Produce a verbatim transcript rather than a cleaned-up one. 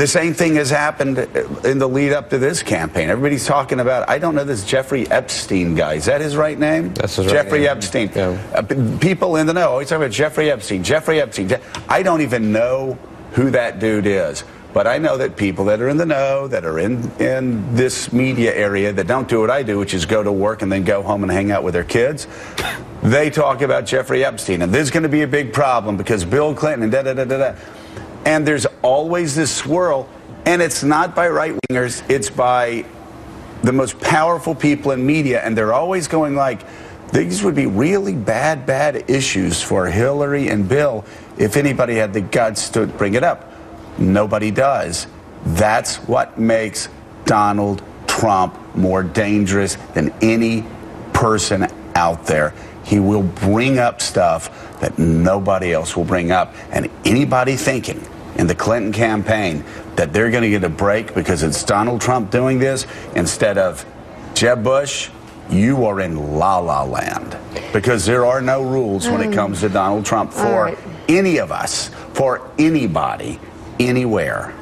The same thing has happened in the lead up to this campaign. Everybody's talking about, I don't know this Jeffrey Epstein guy. Is that his right name? That's his Jeffrey right name. Epstein. Yeah. Uh, people in the know always talk about Jeffrey Epstein, Jeffrey Epstein. Je I don't even know who that dude is. But I know that people that are in the know, that are in, in this media area, that don't do what I do, which is go to work and then go home and hang out with their kids, they talk about Jeffrey Epstein. And this is going to be a big problem because Bill Clinton and da-da-da-da-da. And there's always this swirl, and it's not by right-wingers, it's by the most powerful people in media, and they're always going like, these would be really bad, bad issues for Hillary and Bill if anybody had the guts to bring it up. Nobody does. That's what makes Donald Trump more dangerous than any person out there. He will bring up stuff that nobody else will bring up. And anybody thinking in the Clinton campaign that they're going to get a break because it's Donald Trump doing this instead of Jeb Bush, you are in la-la land. Because there are no rules when it comes to Donald Trump for right. any of us, for anybody, anywhere.